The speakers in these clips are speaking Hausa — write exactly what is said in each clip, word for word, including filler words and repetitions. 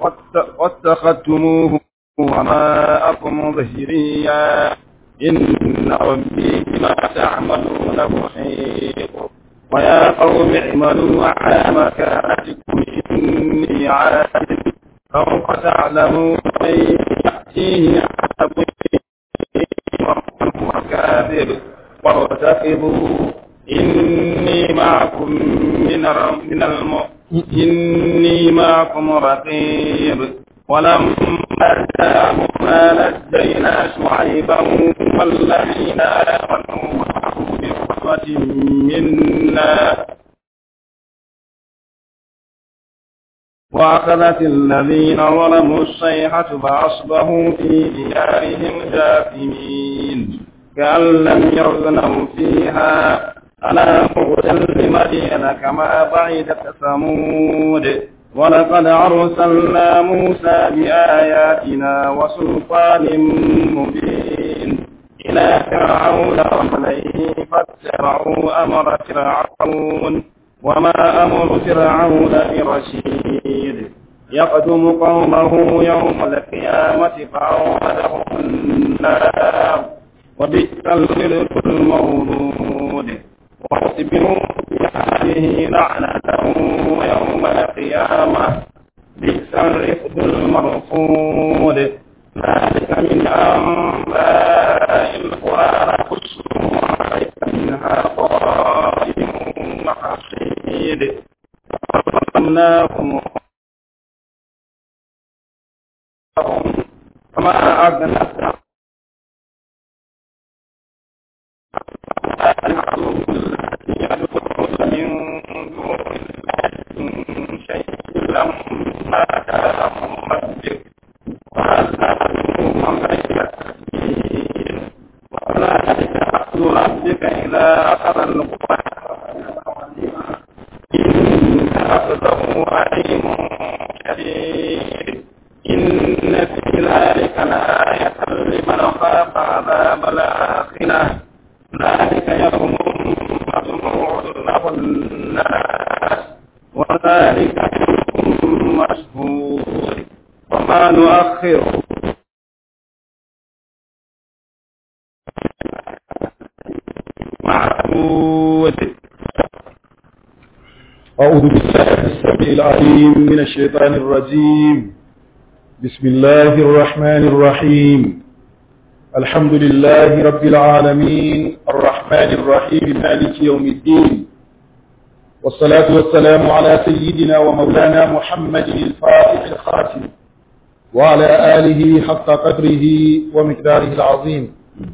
واتخذتموه وراءكم ظهريا إن ربي بما تعملون محيط ويا قوم اعملوا على مكانتكم إني عامل سوف تعلمون من يأتيه عذاب وهو كاذب وارتقبوا إني معكم من من الم... إني معكم رقيب ولما جاءنا نجينا شعيبا والذين آمنوا معه برحمة منا وأخذت الذين ظلموا الصيحة فأصبحوا في ديارهم جاثمين كأن لم يغنوا فيها ألا بعدا لمدين كما بعدت ثمود ولقد أرسلنا موسى بآياتنا وسلطان مبين إلى فرعون وملئه فاتبعوا أمر فرعون وما أمر فرعون برشيد يقدم قومه يوم القيامة فأوردهم النار وبئس الورد المورود واصبروا بهذه لعنة يوم القيامة بئس الرفد المرفود ذلك من أنباء القرى نقصه عليك منها قائم وحصيد فظلمناهم فما أغنت من دون الله شيء لما كان ممدد وأسلموا غير تسليم وذلك أخذ ربك إذا أخذ القرى إن أخذه عليم شديد إن في ذلك لآية لمن خاف عذاب الآخرة ذلك يوم مجموع له الناس وذلك يوم مشهود وما نؤخره معبود. أعوذ بالله السميع العليم من الشيطان الرجيم. بسم الله الرحمن الرحيم. الحمد لله رب العالمين الرحمن الرحيم مالك يوم الدين والصلاة والسلام على سيدنا ومولانا محمد الفاتح الخاتم وعلى آله حق قدره ومقداره العظيم.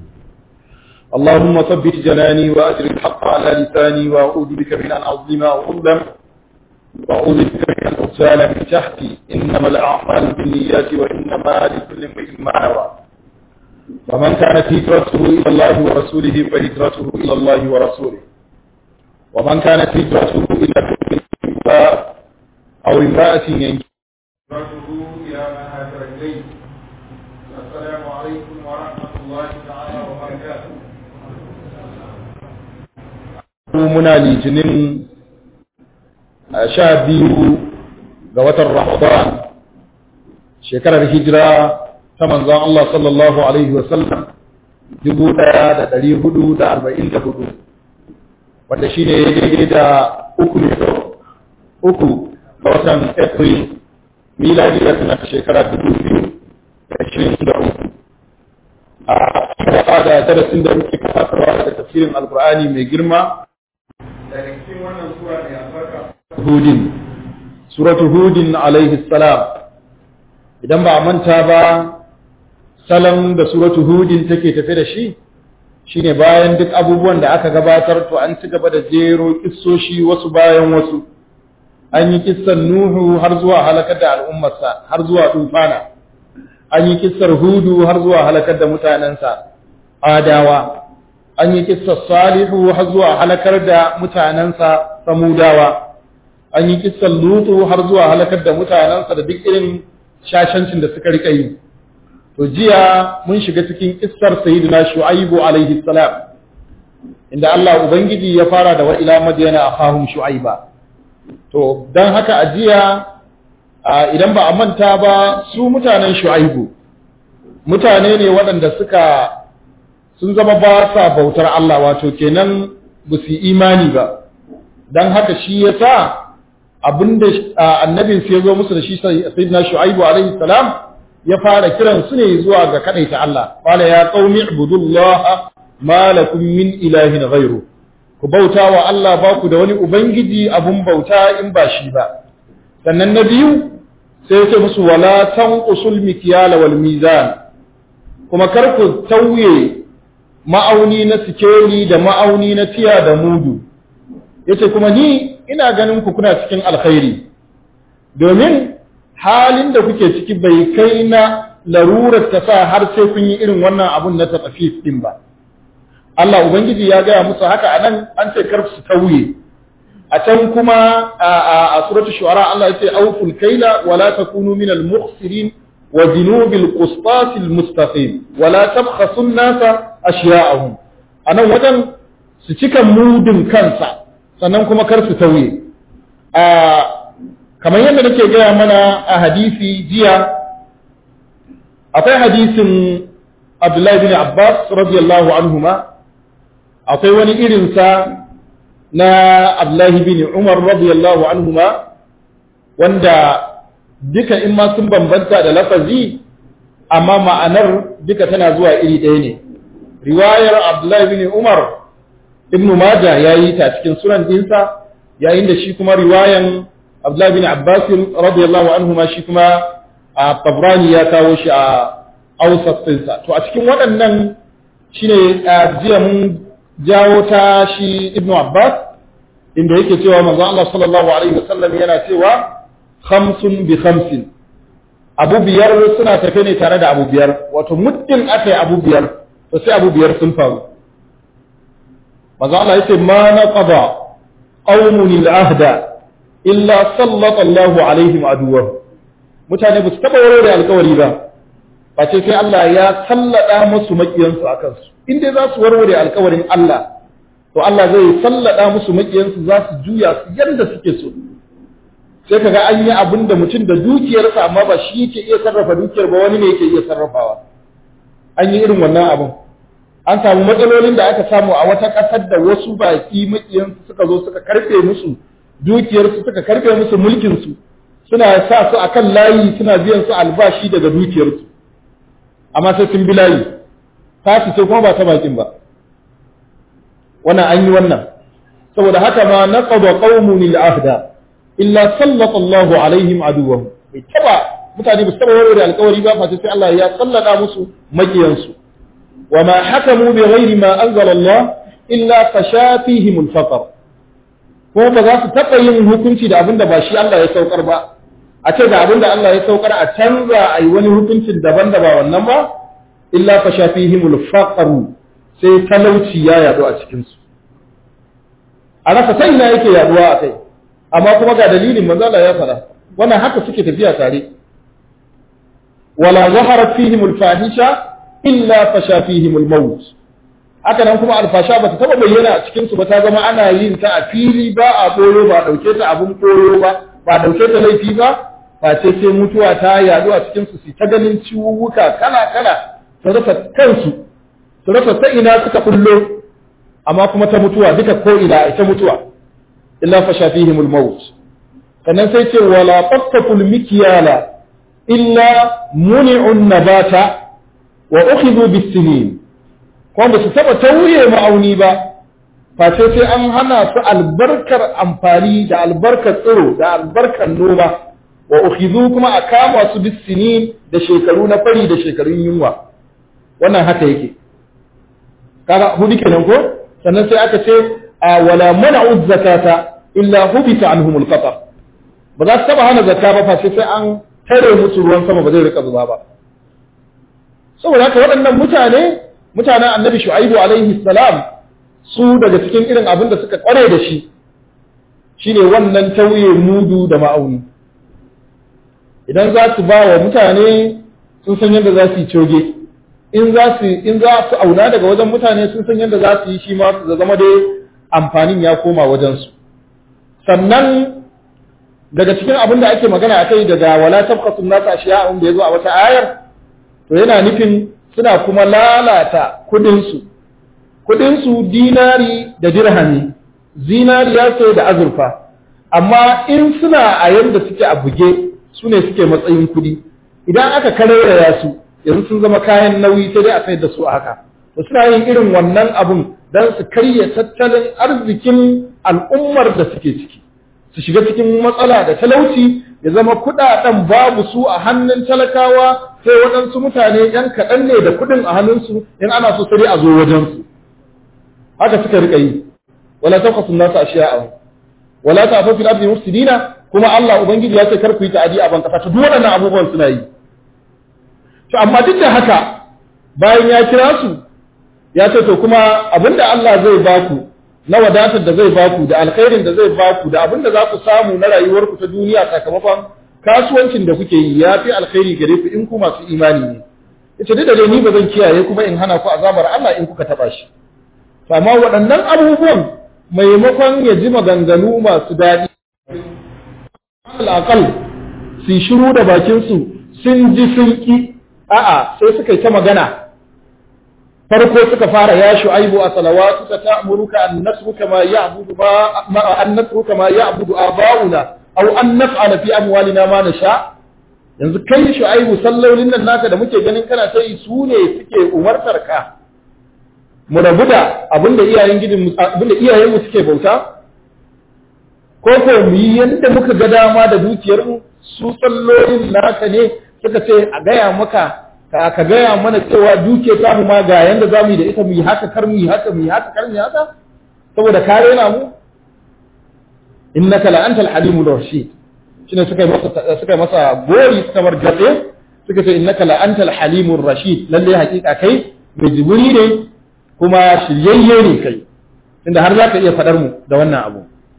اللهم ثبت جناني وأجر الحق على لساني وأعوذ بك من أن أظلم أو أظلم وأعوذ بك من أن أغتال من تحتي إنما الأعمال بالنيات وإنما لكل امرئ ما نوى. ومن كانت هجرته إلى الله ورسوله فهجرته إلى الله ورسوله ومن كانت هجرته إلى النساء أو امرأة ينكحها هجرته إلى ما هاجر إليه. السلام عليكم ورحمة الله تعالى وبركاته. muna litinin sha biyu ga watan Ramadan shekarar hijira ta manzon Allah sallallahu alaihi wasallam dubu ɗaya da ɗari hudu da arba'in da hudu wanda shi ne daidai da uku ne uku ga watan April miladiyar na shekara dubu biyu da ashirin da uku a da darasin da muke kafatarwa daga tafsirin alkur'ani mai girma daga cikin wannan sura mai albarka hudin suratu hudin alaihi salam. idan ba a manta ba salon da suratu hudin take tafe da shi shine bayan duk abubuwan da aka gabatar to an ci gaba da jero kissoshi wasu bayan wasu. an yi kissan nuhu har zuwa halakar da al'ummarsa har zuwa tufana, an yi kissar hudu har zuwa halakar da mutanensa adawa, an yi kissar salihu har zuwa halakar da mutanensa samudawa, an yi kissar lutu har zuwa halakar da mutanensa da duk irin shashancin da suka rika yi. to jiya mun shiga cikin kissar sayyidina shu'aibu alaihi salam inda Allah ubangiji ya fara da wa ila madyana akhahum shu'aiba. to dan haka a jiya idan ba a manta ba su mutanen Shu'aibu mutane ne waɗanda suka sun zama ba sa bautar Allah, wato kenan ba su imani ba, don haka shi ya sa abinda annabin sai ya zo musu da shi sayyidina Shu'aibu alaihi salam ya fara kiran su ne zuwa ga kadaita Allah. Qala ya qaumi ibudullaha ma lakum min ilahin ghairu, ku bauta wa Allah, ba ku da wani ubangiji abun bauta in ba shi ba. Sannan na biyu sai ya ce musu wala tanqusul mikyala wal mizan, kuma kar ku tauye ma'auni na sikeli da ma'auni na tiya da mudu. Yace kuma ni ina ganin ku kuna cikin alkhairi, domin halin da kuke ciki bai kai na larurar ta sa har sai kun yi irin wannan abun na tafif din ba. Allah ubangiji ya gaya musu haka anan, an ce kar su tauye. A can kuma a suratul shu'ara Allah ya ce awful kaila wala takunu minal mukhsirin wa dinu bil qistasil mustaqim wala tabkhasu an-nasa ashya'ahum. Anan wajen su cika mudun kansa sannan kuma kar su tauye. A kamar yadda nake gaya mana a hadisi jiya, akwai hadisin Abdullahi bin Abbas radiyallahu anhuma, akwai wani irinsa na Abdullahi bin Umar radiyallahu anhuma, wanda duka in ma sun bambanta da lafazi amma ma'anar duka tana zuwa iri ɗaya ne. Riwayar Abdullahi bin Umar Ibn Majah yayi ta cikin sunan dinsa, yayin da shi kuma riwayan Abdullahi bin Abbas radiyallahu anhuma shi kuma a Tabrani ya kawo shi a Awsat ɗinsa. To a cikin waɗannan shine jiya mun jawo ta shi Ibn Abbas inda yake cewa manzo Allah sallallahu alaihi wasallam yana cewa khamsun bi khamsin, abu biyar suna tafe ne tare da abu biyar, wato muddin aka yi abu biyar to sai abu biyar sun faru. Manzo Allah yace ma naqada qaumun al-ahda illa sallata Allahu alaihim aduwwahum, mutane ba su taba warware alkawari ba ba ce sai Allah ya sallada musu makiyansu akan su. In dai za su warware alkawarin Allah, to Allah zai sallada musu makiyansu, za su juya su yadda suke so. Sai kaga an yi abin da mutum da dukiyarsa amma ba shi yake iya sarrafa dukiyar ba, wani ne yake iya sarrafawa. An yi irin wannan abin. An samu matsalolin da aka samu a wata ƙasar da wasu baki makiyansu suka zo suka karfe musu dukiyarsu, suka karfe musu mulkinsu, suna sa su akan layi, suna biyan su albashi daga dukiyarsu, amma sai sun bi layi. Tasu ce kuma ba ta bakin ba. Wannan an yi wannan. Saboda haka ma naqada qaumun al-ahda illa sallata Allahu alaihim aduwwahum. Bai taba mutane ba su taba warware alƙawari ba fa sai Allah ya sallada musu makiyansu. Wa ma hakamu bi ghairi ma anzala Allah illa fashafihim al-faqr. Ko ba za su taba yin hukunci da abinda ba shi Allah ya saukar ba. A ce da abinda Allah ya saukar a canza ai wani hukuncin daban da ba wannan ba, illa fashafihimul faqru, sai talauci ya yadu a cikin su. A rasa sai ina yake yaduwa a kai, amma kuma ga dalilin manzo Allah ya fara, wannan haka suke tafiya tare. Wala zaharat fihimul fahisha illa fashafihimul maut. Haka nan kuma alfasha bata taba bayyana a cikin su ba, ta zama ana yin ta a fili, ba a koyo, ba dauke ta abun koyo ba, ba dauke ta laifi ba, ba ce sai mutuwa ta yadu a cikin su, su ta ganin ciwuwuka kala kala, su rasa kansu, su rasa ta ina suka kullo, amma kuma ta mutuwa duka ko ina ita mutuwa, illa fa shafihimul maut. Sannan sai ce wala taqtul mikyala illa muni'un nabata wa ukhidhu bis-sinin, ko ba su taba tauye ma'auni ba face sai an hana su albarkar amfani da albarkar tsiro da albarkar noma, wa ukhidhu kuma a kama su bis-sinin da shekaru na fari da shekarun yunwa. Wannan haka yake, kaga hudu kenan ko. Sannan sai aka ce a wala mana'u zakata illa hubita anhum al-qatar, ba za su taba hana zakka ba fa sai an tare musu ruwan sama ba zai rika zuba ba. Saboda haka waɗannan mutane mutanen Annabi Shu'aibu alaihi salam, su daga cikin irin abin da suka kware da shi shine wannan tauye mudu da ma'auni. Idan za su ba wa mutane sun san yadda za su yi coge, in za su in za su auna daga wajen mutane sun san yadda za su yi shi ma su zama dai amfanin ya koma wajen su. Sannan daga cikin abin da ake magana akai daga wala tabqasu an-nas ashiya'un da yazo a wata ayar to yana nufin suna kuma lalata kudin su kudin su dinari da dirhami zinariya ce da azurfa amma in suna a yanda suke a buge su ne suke matsayin kudi idan aka karaya su yanzu sun zama kayan nauyi sai dai a sayar da su a haka to suna yin irin wannan abun don su karya tattalin arzikin al'ummar da suke ciki su shiga cikin matsala da talauci ya zama kudaden babu su a hannun talakawa sai waɗansu mutane yan kaɗan ne da kudin a hannunsu in ana so sai a zo wajensu haka suka rika yi wala taqasu nasu ashiya'a wala ta'fu fil ardi mufsidina kuma Allah ubangiji ya ce kar ku yi ta'adi a ban kasa to duk waɗannan abubuwan suna yi to amma duk da haka bayan ya kira su ya ce to kuma abinda Allah zai baku na wadatar da zai baku da alkhairin da zai baku da abinda za ku samu na rayuwarku ta duniya sakamakon kasuwancin da kuke yi ya fi alkhairi gare ku in ku masu imani ne yace duk da dai ni ba zan kiyaye kuma in hana ku azabar Allah in kuka taba shi to amma waɗannan abubuwan maimakon ya ji maganganu masu daɗi al'aqal su shiru da bakin su sun ji sun ki a'a sai suka yi ta magana farko suka fara ya shu'aibu a salawatu ta ta'muruka an nasruka ma ya'budu ma an nasruka ma ya'budu aba'una aw an naf'ala fi amwalina ma nasha yanzu kai shu'aibu sallolin nan naka da muke ganin kana ta yi su ne suke umartar ka mu rabu da abinda iyayen gidin abinda iyayen mu suke bauta ko ko mu yi yanda muka ga dama da dukiyar mu su sallolin naka ne suka ce a gaya maka ka gaya mana cewa duke ta mu ma ga yanda za mu yi da ita mu yi haka kar mu yi haka mu yi haka kar mu yi haka saboda ka rena mu innaka la antal halimur rashid shine suka masa suka masa gori suka bar gabe suka ce innaka la antal halimur rashid lalle hakika kai mai jiburi ne kuma shiryayye ne kai inda har zaka iya fadar mu da wannan abu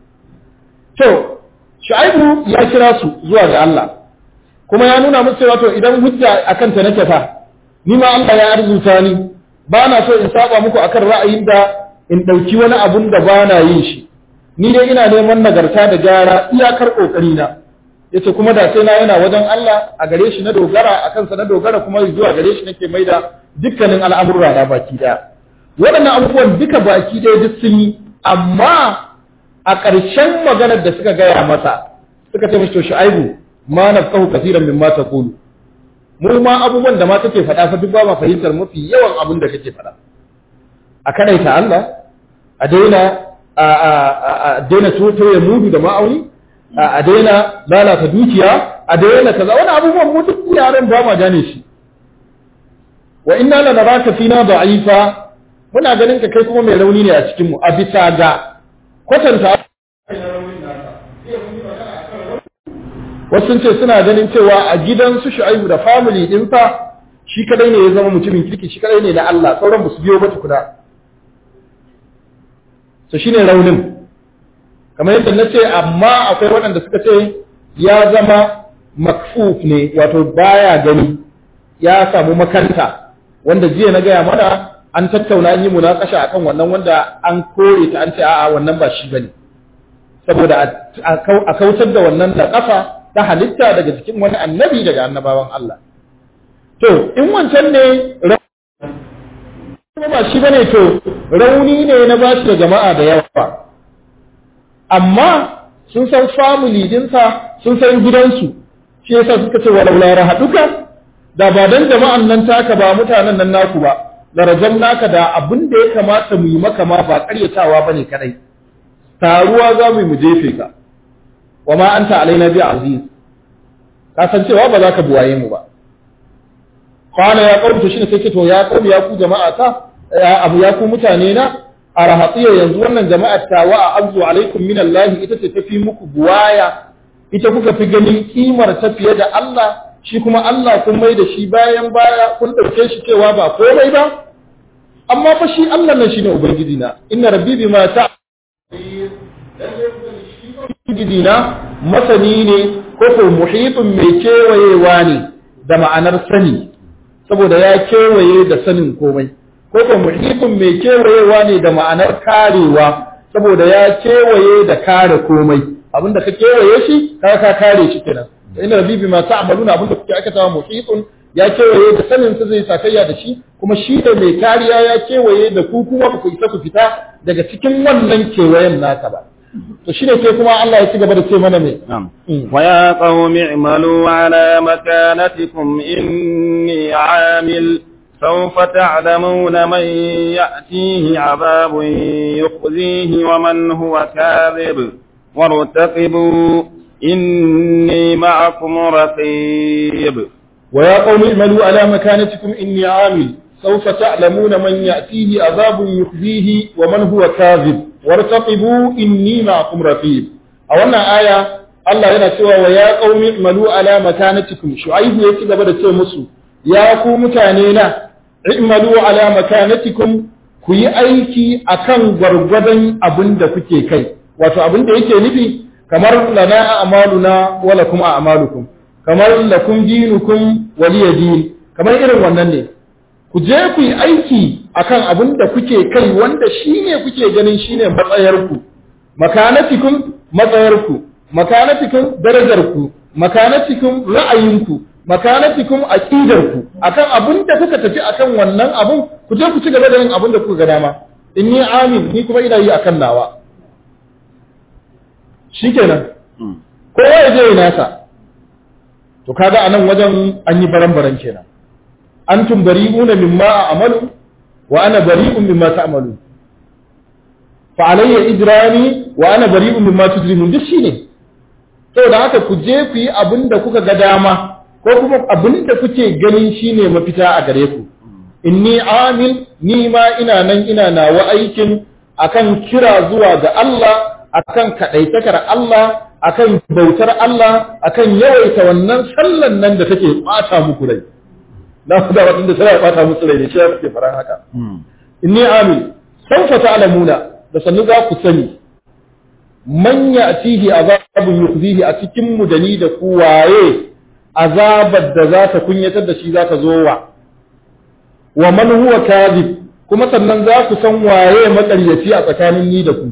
to Shu'aibu ya kira su zuwa ga Allah kuma ya nuna musu cewa to idan hujja akan ta nake fa ni ma Allah ya arzuta ni ba na so in saba muku akan ra'ayin da in dauki wani abun da ba na yin shi ni dai ina neman nagarta da gyara iyakar kokari na yace kuma da sai na yana wajen Allah a gare shi na dogara akan sa na dogara kuma zuwa gare shi nake maida dukkanin al'amurra na baki daya waɗannan abubuwan duka baki daya duk sun yi amma a ƙarshen maganar da suka gaya masa suka ce mishi to Shu'aibu ma nafqahu kaseeran mimma taqulu mu ma abubuwan da ma kake faɗa fa duk ba ma fahimtar mafi yawan abin da kake faɗa a kadaita Allah a daina a a daina toto ya mudu da ma'auni a daina lalata dukiya a daina kaza wani abubuwan mu duk yaran ba ma gane shi wa inna la naraka fina da'ifa muna ganin ka kai kuma mai rauni ne a cikin mu a bisa ga kwatanta wasu ce suna ganin cewa a gidan su Shu'aibu da family din fa shi kadai ne ya zama mutumin kirki shi kadai ne na Allah sauran ba su biyo ba tukuna so shine raunin kamar yadda nace amma akwai waɗanda suka ce ya zama makfuf ne wato baya gani ya samu makanta wanda jiya na gaya mana an tattauna an yi munakasha akan wannan wanda an kore ta an ce a'a wannan ba shi bane saboda a kautar da wannan da kafa ta halitta daga cikin wani annabi daga annabawan Allah to in wancan ne ba shi bane to rauni ne na bashi da jama'a da yawa amma sun san family dinsa sun san gidansu shi yasa suka ce walau la rahaduka da ba dan jama'an nan taka ba mutanen nan naku ba da rajam naka da abin da ya kamata mu yi maka ma ba karyatawa bane kadai taruwa za mu yi mu jefe ka wa ma anta alaina bi aziz ka san cewa ba za ka buwaye mu ba qala ya qawmi to shine sai ce to ya qawmi ya ku jama'a ta abu ya ku mutane na arahatiya yanzu wannan jama'a ta wa azu alaikum min Allah ita ce tafi muku buwaya ita kuka fi ganin kimar ta fiye da Allah shi kuma Allah kun mai da shi bayan baya kun dauke shi cewa ba komai ba amma fa shi Allah nan shine ubangiji na inna rabbi bima ta gidina masani ne ko ko muhitun mai kewayewa ne da ma'anar sani saboda ya kewaye da sanin komai ko ko muhitun mai kewayewa ne da ma'anar karewa saboda ya kewaye da kare komai abinda ka kewaye shi ka ka kare shi kenan inna rabbi bima ta'maluna abinda kuke aikatawa muhitun ya kewaye da sanin sa zai sakayya da shi kuma shi da mai kariya ya kewaye da ku kuma ku isa ku fita daga cikin wannan kewayen naka ba to shine sai kuma Allah ya ci gaba da ce mana me wa ya qaumi i'malu ala makanatikum inni 'amil sawfa ta'lamuna man ya'tihi 'adhabun yukhzihi wa man huwa kadhib wartaqibu inni ma'akum raqib wa ya qaumi i'malu ala makanatikum inni 'amil sawfa ta'lamuna man ya'tihi 'adhabun yukhzihi wa man huwa kadhib wartaqibu inni ma'akum raqib a wannan aya Allah yana cewa wa ya qaumi malu ala makanatikum shu'aibu ya ci gaba da ce musu ya ku mutane na i'malu ala makanatikum ku yi aiki akan gwargwadon abin da kuke kai wato abin da yake nufi kamar lana a'maluna wa lakum a'malukum kamar lakum dinukum waliya din kamar irin wannan ne ku je ku yi aiki akan abin da kuke kai wanda shine kuke ganin shine matsayarku makanatikum matsayarku makanatikum darajarku makanatikum ra'ayinku makanatikum aqidarku akan abin da kuka tafi akan wannan abin ku je ku ci gaba da yin abin da kuka ga dama inni amin ni kuma ina yi akan nawa shikenan kowa ya je ya nasa to kaga anan wajen an yi baran-baran kenan antum bari'una mimma a'malu wa ana bari'un mimma ta'malu fa alayya ijrami wa ana bari'un mimma tujrimun duk shine saboda haka ku je ku yi abinda kuka ga dama ko kuma abinda kuke ganin shine mafita a gare ku inni amil ni ma ina nan ina nawa aikin akan kira zuwa ga Allah akan kadaitakar Allah akan bautar Allah akan yawaita wannan sallan nan da take bata muku rai na ku da waɗanda sai ya bata musu rai ne shi yake faran haka inni amil sawfa ta'lamuna da sannu za ku sani man ya'tihi azabun yukhzihi a cikin mu da ni da ku waye azabar da za ta kunyatar da shi za ta zo wa wa man huwa kadhib kuma sannan za ku san waye makaryaci a tsakanin ni da ku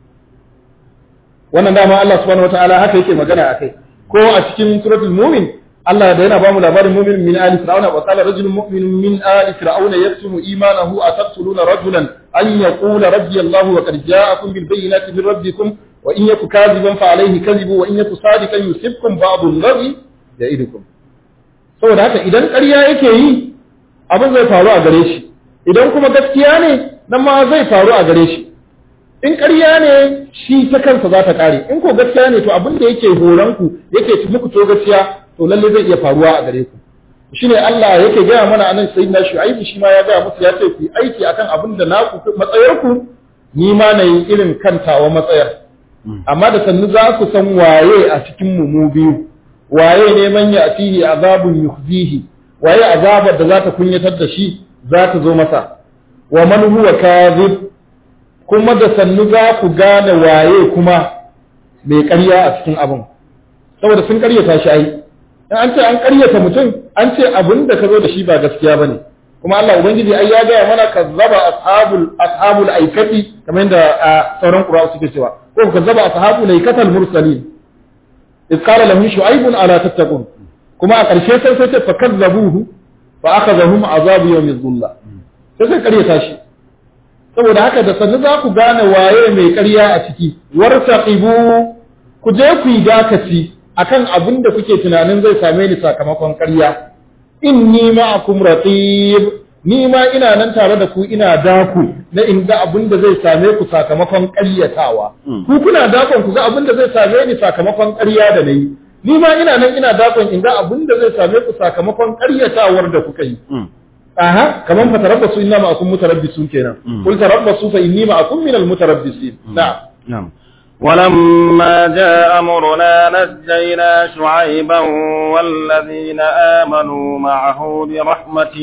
wannan dama Allah subhanahu wataala haka yake magana akai ko a cikin suratul mu'min Allah da yana ba mu labarin mu'min min ali fir'auna wa qala rajulun mu'minun min ali fir'auna yaktumu imanahu ataqtuluna rajulan an yaqula rabbi Allah wa qad ja'akum bil bayyinati min rabbikum wa in yaku kadhiban fa alayhi kadhibu wa in yaku sadiqan yusibkum ba'du alladhi ya'idukum saboda haka idan ƙarya yake yi abin zai faru a gare shi idan kuma gaskiya ne nan ma zai faru a gare shi in ƙarya ne shi ta kansa za ta ƙare in ko gaskiya ne to abin da yake horonku yake muku to gaskiya to lalle zai iya faruwa a gare ku shine Allah yake gaya mana anan sayyidina Shu'aibu shi ma ya gaya musu ya ce ku yi aiki akan abin da naku matsayarku ni ma na yi irin kantawa matsayar amma da sannu za ku san waye a cikin mu mu biyu waye ne man ya atihi azabun yukhzihi waye azabar da za ta kunyatar da shi za ta zo masa wa man huwa kadhib kuma da sannu za ku gane waye kuma mai ƙarya a cikin abin saboda sun ƙaryata shi ai in an ce an ƙaryata mutum an ce abin da ka zo da shi ba gaskiya bane kuma Allah ubangiji ai ya gaya mana kazzaba ashabul ashabul aikati kamar yadda a sauran qur'a suke cewa ko kazzaba ashabul aikatal mursalin إذ قال لهم شعيب ألا تتقون كما أقرشي سيسي فكذبوه فأخذهم عذاب يوم الظلة سيسي قرية تاشي saboda haka da sannu za ku gane waye mai ƙarya a ciki wartaqibu ku je ku yi dakaci akan abin da kuke tunanin zai same ni sakamakon ƙarya inni ma'akum raqib ni ma ina nan tare da ku ina daku na inda abin da zai same ku sakamakon ƙaryatawa ku kuna dakon ku ga abin da zai same ni sakamakon ƙarya da nayi ni ma ina nan ina dakon inda abin da zai same ku sakamakon ƙaryatawar da kuka yi aha kaman fa tarabbasu inna ma'akum mutarabbisun kenan qul tarabbasu fa inni ma'akum minal mutarabbisin na'am na'am ولما جاء أمرنا نجينا شعيبا والذين آمنوا معه برحمة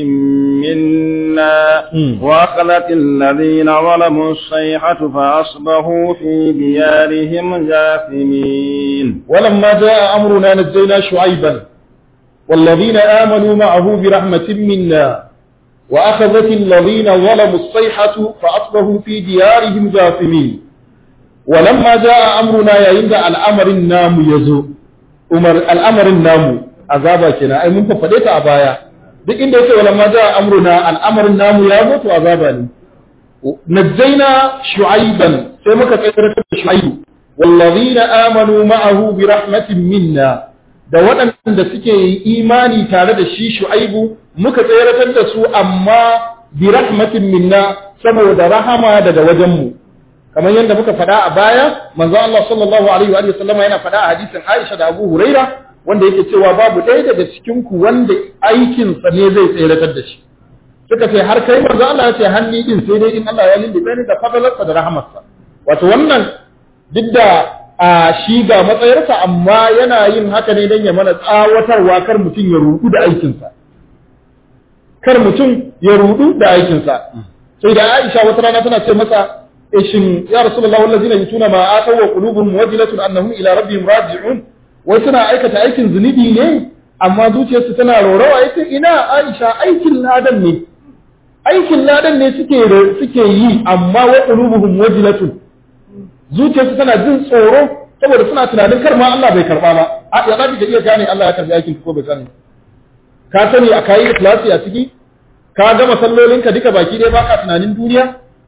منا وأخذت الذين ظلموا الصيحة فأصبحوا في ديارهم جاثمين ولما جاء أمرنا نجينا شعيبا والذين آمنوا معه برحمة منا وأخذت الذين ظلموا الصيحة فأصبحوا في ديارهم جاثمين walamma jaa amruna yayin da al'amarin namu yazo umar al'amarin namu azaba kenan ai mun fade ta a baya duk inda yake walamma jaa amruna al'amarin namu ya zo to azaba ne najjayna shu'ayban sai muka tsayar da shu'ayb wallazina amanu ma'ahu bi rahmatin minna da waɗanda suke imani tare da shi shu'aibu muka tsayar da su amma bi rahmatin minna saboda rahama daga wajenmu kamar yadda muka faɗa a baya manzo Allah sallallahu alaihi wa sallam yana faɗa a hadisin Aisha da Abu Huraira wanda yake cewa babu ɗaya daga cikin ku wanda aikin sa ne zai tsayar da shi suka ce har kai manzo Allah ya ce hanni din sai dai in Allah ya lullube ni da fadalarsa da rahamarsa wato wannan duk da a shi ga matsayarsa amma yana yin haka ne don ya mana tsawatarwa kar mutum ya rudu da aikinsa kar mutum ya rudu da aikinsa sai da Aisha wata rana tana ce masa shin ya Rasulullah wallazina yutuna ma ataw wa qulubuhum wajilatun annahum ila rabbihim raji'un wai suna aikata aikin zunubi ne amma zuciyarsu tana rorawa yace ina Aisha aikin ladan ne aikin ladan ne suke suke yi amma wa qulubuhum wajilatun zuciyarsu tana jin tsoro saboda suna tunanin kar ma Allah bai karba ba a ya zabi da iya gane Allah ya karbi aikin ko bai sani ka sani a kai ikhlasi a ciki ka gama sallolinka duka baki dai baka tunanin duniya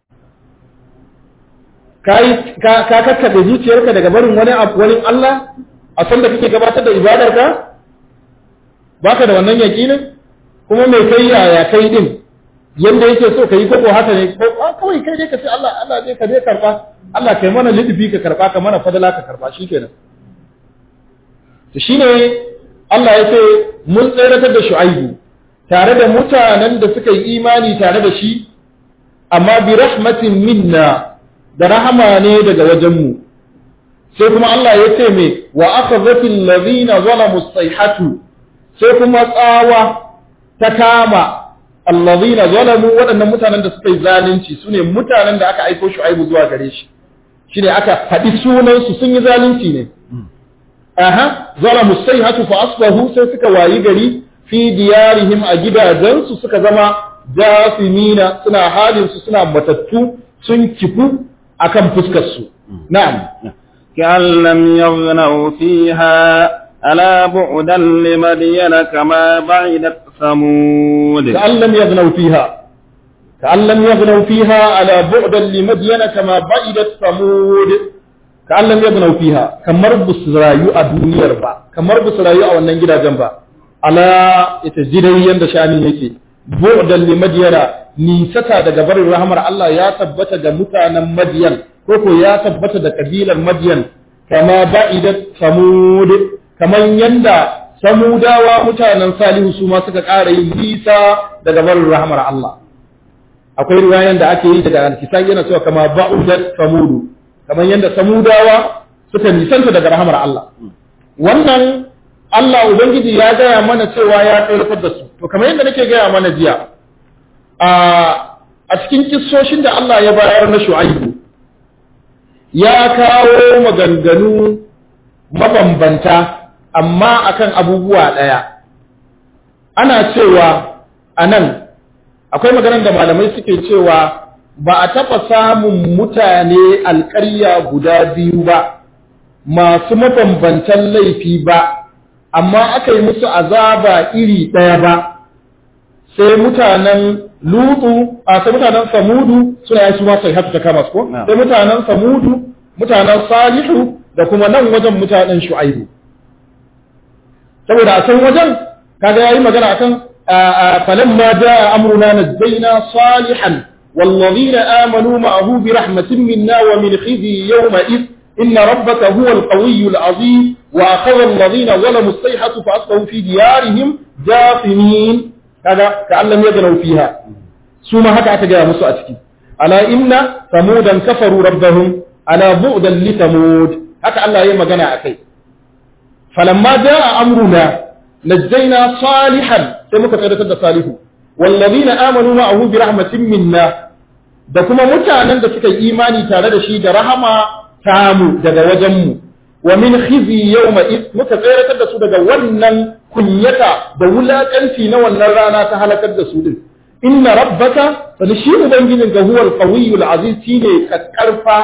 kai ka ka kakkabe zuciyarka daga barin wani wani Allah a san da kake gabatar da ibadarka baka da wannan yakinin kuma mai kai yaya kai din yanda yake so kai ko haka ne ko kawai kai dai ka ce Allah Allah zai ka dai karba Allah kai mana lidifi ka karba ka mana fadala ka karba shikenan to shine Allah ya ce mun tsayar da Shu'aibu tare da mutanen da suka yi imani tare da shi amma bi rahmatin minna da rahama ne daga wajenmu sai kuma Allah ya ce me wa akhadhatil ladhina zalamu as-sayhatu sai kuma tsawa ta kama alladhina zalamu waɗannan mutanen da suka yi zalunci sune mutanen da aka aiko Shu'aibu zuwa gare shi shine aka faɗi sunan su sun yi zalunci ne aha zalamu as-sayhatu fa asbahu sai suka wayi gari fi diyarihim a gidajensu suka zama jasimina suna halin su suna matattu sun kifu akan fuskar su na'am كأن لم يغنوا فيها ألا بعدا لمدين كما بعدت ثمود كأن لم يغنوا فيها كأن لم يغنوا فيها ألا بعدا لمدين كما بعدت ثمود كأن لم يغنوا فيها كمر بسرايو الدنيا با كمر بسرايو أو ننجدا جنبا ألا يتجدي يند شاني يكي بعدا لمدين nisata daga barin rahmar Allah ya tabbata ga mutanen Madiyan koko ya tabbata da kabilar Madiyan kama ba'idat samud kaman yanda samudawa mutanen Salihu su ma suka ƙara yin nisa daga barin rahmar Allah akwai riwayan da ake yi daga al-Kisai yana cewa kama ba'udat samud kaman yanda samudawa suka nisanta daga rahmar Allah wannan Allah ubangiji ya gaya mana cewa ya tsayar da su to kamar yanda nake gaya mana jiya a cikin kissoshin da Allah ya bayar na Shu'aibu ya kawo maganganu mabambanta amma akan abubuwa ɗaya ana cewa anan akwai maganar da malamai suke cewa ba a taɓa samun mutane alƙarya guda biyu ba masu mabambantan laifi ba amma aka yi musu azaba iri ɗaya ba sai mutanen Lutu a sai mutanen Samudu suna yi su ma sai haka ta kama su ko sai mutanen Samudu mutanen Salihu da kuma nan wajen mutanen Shu'aibu saboda a can wajen kaga yayi magana akan falamma jaa amruna najjayna salihan والذين آمنوا معه برحمة منا ومن خزي يومئذ إن ربك هو القوي العظيم وأخذ الذين ظلموا الصيحة فأصبحوا في ديارهم جاثمين هذا كأن لم يغنوا فيها ثم هكا تجاه مسو أتكي ألا إن ثمودا كفروا ربهم ألا بعدا لثمود هكا الله يما جنا أكي فلما جاء أمرنا نجينا صالحا سمك ترتد صالح والذين آمنوا معه برحمة منا da kuma mutanen da suka yi imani tare da shi da rahama tamu daga wajenmu wa min khizi yawma id muka tsayar da su daga wannan kunyata da wulakanci na wannan rana ta halakar da su din inna rabbaka fa shi ubangijin ga huwal qawiyul aziz shine kakkarfa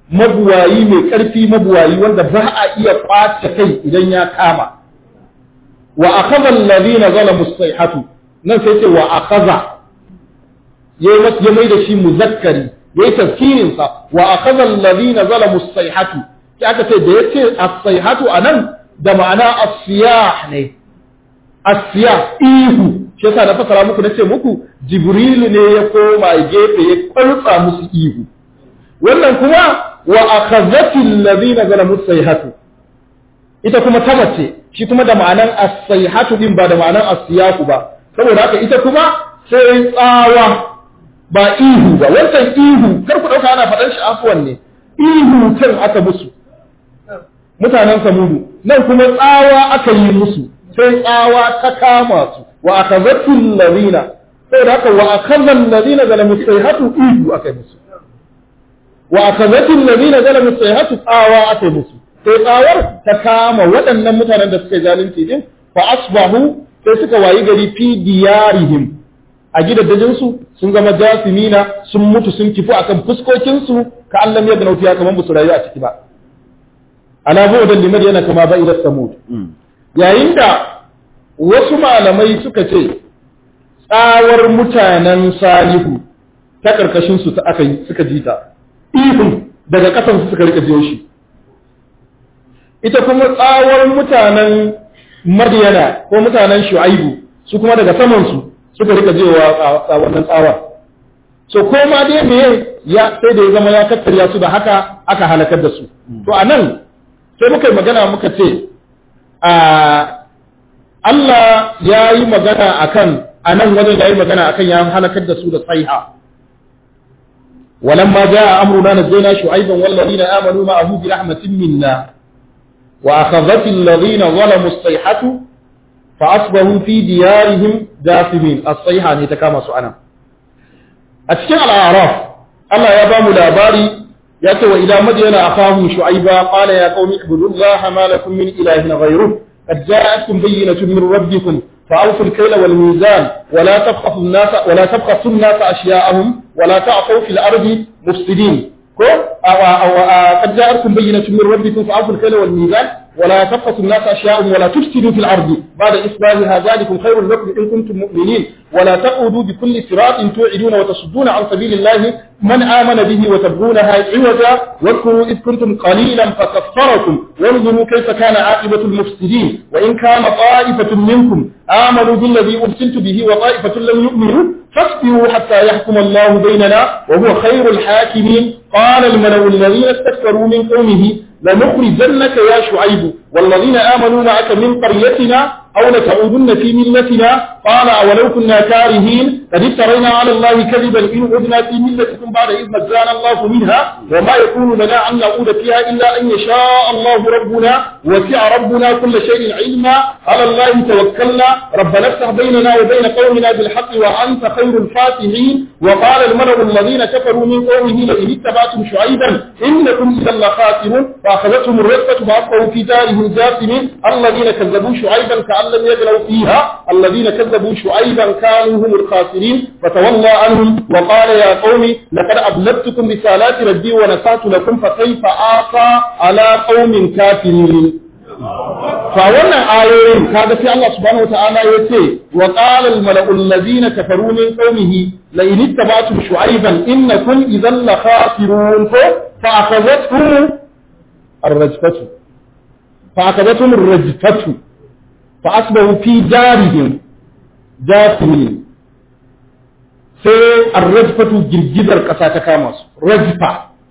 mabuwayi mai ƙarfi mabuwayi wanda ba a iya kwace kai idan ya kama wa akhadha alladhina zalamu as-sayhatu nan sai ce wa akhadha yayi masa ya mai da shi muzakkari yayi tafsirin sa wa akhadha alladhina zalamu as-sayhatu sai aka ce da yace as-sayhatu anan da ma'ana as-siyah ne as-siyah ihu shi yasa na fasara muku nace muku jibril ne ya koma gefe ya kwalfa musu ihu wannan kuma wa akhadhati alladhina zalamu as-sayhatu ita kuma ta mace shi kuma da ma'anan as-sayhatu din ba da ma'anan as-siyaku ba saboda haka ita kuma sai tsawa ba ihu ba wannan ihu kar ku dauka ana faɗan shi afwan ne ihu kan aka musu mutanen samudu nan kuma tsawa aka yi musu sai tsawa ta kama su wa akhadhati alladhina saboda haka wa akhadha alladhina zalamu as-sayhatu ihu aka musu wa akhadhati alladhina zalamu as-sayhatu tsawa aka musu sai tsawar ta kama waɗannan mutanen da suka zalunci din fa asbahu sai suka wayi gari fi diyarihim a gidajen su sun zama jasimina sun mutu sun kifu akan fuskokin su ka Allah ya gano fiya kaman musu rayu a ciki ba ala bu'dan liman yana kama ba ila samud yayin da wasu malamai suka ce tsawar mutanen salihu ta karkashin su ta aka yi suka jita ihun daga kasan su suka rika jiyo shi ita kuma tsawar mutanen Madiyana ko mutanen Shu'aibu su kuma daga saman su suka rika jewa wannan tsawa so ko ma dai me ya sai da ya zama ya kattariya su da haka aka halakar da su to anan sai muka yi magana muka ce a Allah ya yi magana akan anan wajen ya yi magana akan ya halakar da su da tsaiha ولما جاء أمرنا نجينا شعيبا والذين آمنوا معه برحمة منا وأخذت الذين ظلموا الصيحة فأصبحوا في ديارهم جاثمين الصيحة أن يتكامى سؤالا أتكلم على الأعراف الله يبام الأباري يأتي وإلى مدين أخاهم شعيبا قال يا قوم اعبدوا الله ما لكم من إله غيره قد جاءتكم بينة من ربكم فأوفوا الكيل والميزان ولا تبخسوا الناس ولا تبخسوا الناس أشياءهم ولا تعصوا في الأرض مفسدين قد جاءتكم بينة من ربكم فأوفوا الكيل والميزان ولا تبخسوا الناس أشياءهم ولا تفسدوا في الأرض بعد إصلاحها ذلكم خير لكم إن كنتم مؤمنين ولا تقعدوا بكل صراط توعدون وتصدون عن سبيل الله من آمن به وتبغونها عوجا واذكروا إذ كنتم قليلا فكفركم وانظروا كيف كان عاقبة المفسدين وإن كان طائفة منكم آمنوا بالذي أرسلت به وطائفة لم يؤمنوا فاصبروا حتى يحكم الله بيننا وهو خير الحاكمين قال الملأ الذين استكبروا من قومه لنخرجنك يا شعيب والذين آمنوا معك من قريتنا أو لتعودن في ملتنا قال أولو كنا كارهين قد افترينا على الله كذبا إن عدنا في ملتكم بعد إذ نجانا الله منها وما يكون لنا أن نعود فيها إلا أن يشاء الله ربنا وسع ربنا كل شيء علما على الله توكلنا ربنا افتح بيننا وبين قومنا بالحق وأنت خير الفاتحين وقال الملأ الذين كفروا من قومه لئن اتبعتم شعيبا إنكم إذا لخاسرون فأخذتهم الرجفة فأصبحوا في دارهم جاثمين الذين كذبوا شعيبا كأن لم يغنوا فيها الذين كذبوا شعيبا كانوا هم الخاسرين فتولى عنهم وقال يا قوم لقد أبلغتكم رسالات ربي ونصحت لكم فكيف آصى على قوم كافرين فوانا آيين هذا في الله سبحانه وتعالى يتي وقال الملأ الذين كفروا من قومه لئن اتبعتم شعيبا إنكم إذا لخاسرون فأخذتهم الرجفة فأخذتهم الرجفة فأصبحوا في دارهم جاثمين sai arrajfatu girgizar ƙasa ta kama su rajfa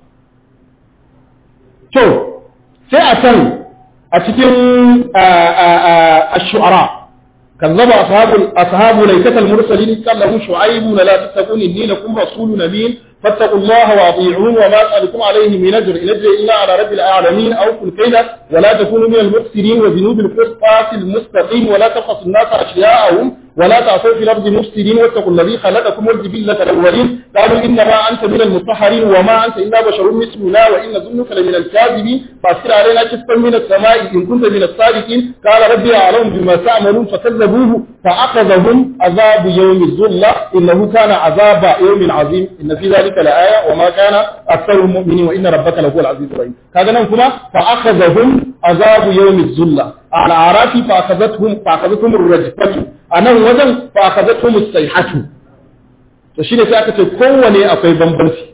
to sai a can a cikin ash-shu'ara kazzaba ashabul ashabu laykatal mursalin kallahu shu'aibun la tattaqun inni lakum rasulun amin فاتقوا الله واطيعون وما اسالكم عليه من اجر ان اجري الا على رب العالمين اوفوا الكيل ولا تكونوا من المفسدين وزنوا بالقسطاس المستقيم ولا تبخسوا الناس اشياءهم ولا تعثوا في الأرض مفسدين واتقوا الذي خلقكم والجبلة الأولين قالوا إنما أنت من المسحرين وما أنت إلا بشر مثلنا وإن ظنك لمن الكاذبين فأرسل علينا كسفا من السماء إن كنت من الصادقين قال ربي أعلم بما تعملون فكذبوه فأخذهم عذاب يوم الظلة إنه كان عذاب يوم عظيم إن في ذلك لآية وما كان أكثرهم مؤمنين وإن ربك لهو العزيز الرحيم هذا نكما فأخذهم عذاب يوم الظلة على أعراف فأخذتهم فأخذتهم الرجفة أنا وزن فأخذتهم الصيحة فشيني سأكت كوني أقوي بمبنسي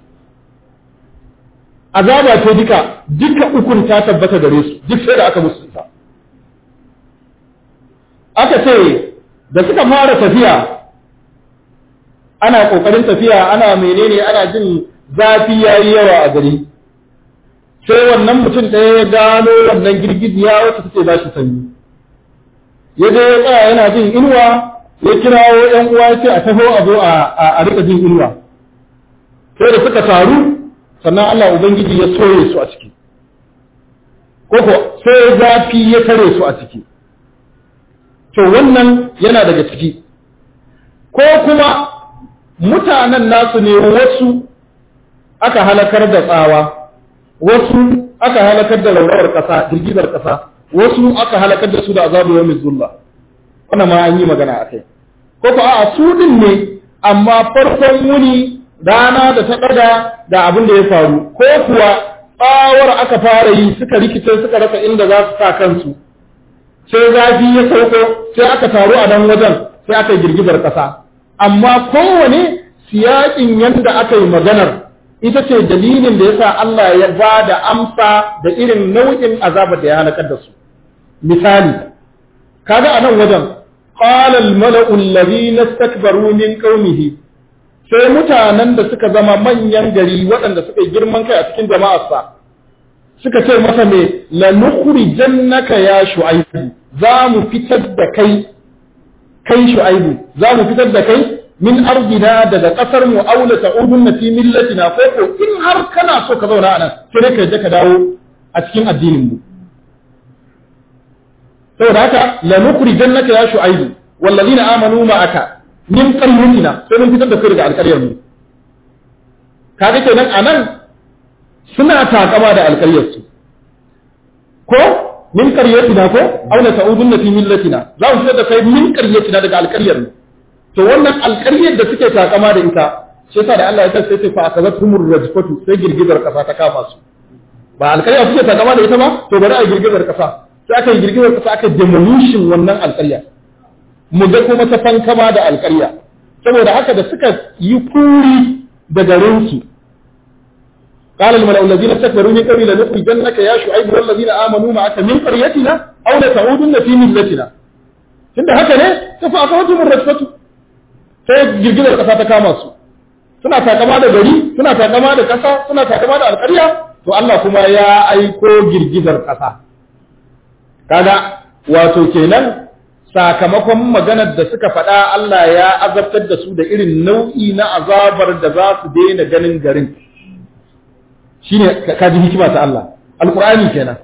azaba ce duka duka ukun ta tabbata gare su duk sai da aka musu ita aka ce da suka fara tafiya ana kokarin tafiya ana menene ana jin zafi yayi yawa a gari sai wannan mutum ɗaya ya gano wannan girgiziya wacce take ba shi sanyi ya je ya tsaya yana jin inuwa ya kirawo ƴan uwa ya ce a taho a zo a rika jin inuwa sai da suka taru sannan Allah Ubangiji ya soye su a ciki koko sai zafi ya tare su a ciki to wannan yana daga ciki ko kuma mutanen nasu ne wasu aka halakar da tsawa wasu aka halakar da raurawar ƙasa girgizar ƙasa wasu aka halakar da su da azabu yawmin zulla wannan ma an yi magana akai ko ko a su din ne amma farkon wuni rana da ta ɗaga da abin da ya faru ko kuwa tsawar aka fara yi suka rikice suka rasa inda za su sa kansu sai zafi ya sauko sai aka taru a nan wajen sai aka yi girgizar ƙasa amma kowane siyaƙin yadda aka yi maganar ita ce dalilin da yasa Allah ya ba da amsa da irin nau'in azabar da ya halakar da su misali kaga a nan wajen qala al mala'u alladhina istakbaru min qaumihi sai mutanen da suka zama manyan gari waɗanda suka yi girman kai a cikin jama'arsa suka ce masa me la nukhrijannaka ya shu'aibu za mu fitar da kai kai shu'aibu za mu fitar da kai min ardina daga kasar mu aula ta'udunna fi millatina ko ko in har kana so ka zauna anan sai ka je ka dawo a cikin addinin mu saboda haka la nukhrijannaka ya shu'aibu wallazina amanu ma'aka min qaryatina sai mun fitar da kai daga alƙaryar mu kaga kenan anan suna takama da alƙaryar su ko min qaryatina ko aula ta'udunna fi millatina za mu fitar da kai min qaryatina daga alƙaryar mu to wannan alƙaryar da suke takama da ita shi yasa da Allah ya sai sai fa akazatumur rajfatu sai girgizar kasa ta kama su ba alƙarya suke takama da ita ba to bari a girgizar kasa sai aka yi girgizar kasa aka demolition wannan alƙarya mu ga kuma ta fankama da alƙarya saboda haka da suka yi kuri da garinsu قال الملأ الذين استكبروا من قومه لنخرجنك يا شعيب والذين آمنوا معك من قريتنا أو لتعودن في ملتنا tunda haka ne ta fa aka wajen rajfatu sai girgizar kasa ta kama su suna takama da gari suna takama da kasa suna takama da alƙarya to Allah kuma ya aiko girgizar kasa kaga wato kenan sakamakon maganar da suka faɗa Allah ya azabtar da su da irin nau'i na azabar da za su daina ganin garin shine kaji hikima ta Allah alqur'ani kenan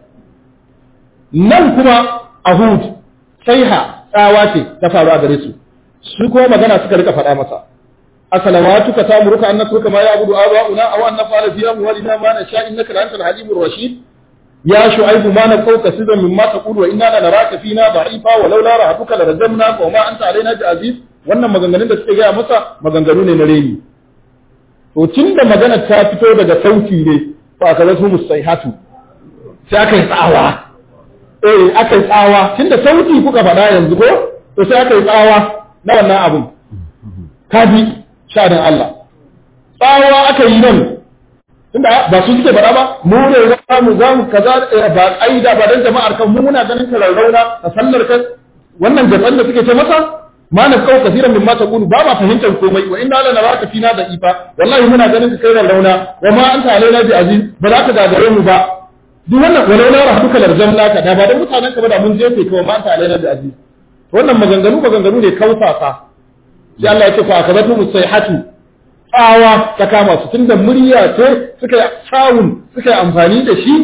nan kuma ahud saiha tsawa ce ta faru a gare su su kuma magana suka rika faɗa masa asalawatuka tamuruka an natruka ma ya'budu aba'una aw an naf'ala fi amwalina ma nasha innaka la antal halimur rashid ya shu'aibu ma naqawka sidan mimma taqulu wa inna la naraka fina da'ifa wa laula rahatuka la rajamnaka wa ma anta alaina bi'aziz wannan maganganun da suke gaya masa maganganu ne na reni to tunda magana ta fito daga sauti ne fa kaza su musaihatu sai aka yi tsawa eh aka yi tsawa tunda sauti kuka faɗa yanzu ko to sai aka yi tsawa na wannan abun kaji sha'anin Allah tsawa aka yi nan tunda ba su suke faɗa ba mu ne za mu za mu kaza ba aida ba dan jama'ar kan mu muna ganin tararrauna a sallar kan wannan gaban da suke ce masa ma na kawo kasiran min ma taqulu ba ma fahimtar komai wa inna la naraka fina da ifa wallahi muna ganin ka kai rauna wa ma anta alaina bi aziz ba za ka gagare mu ba duk wannan walau la rahduka larjamna ka da ba dan mutanen ka ba da mun jefe ka wa ma anta alaina bi aziz wannan maganganu maganganu ne kausasa sai Allah ya ce fa akabatu musayhatu tsawa ta kama su tunda murya ce suka sound suka amfani da shi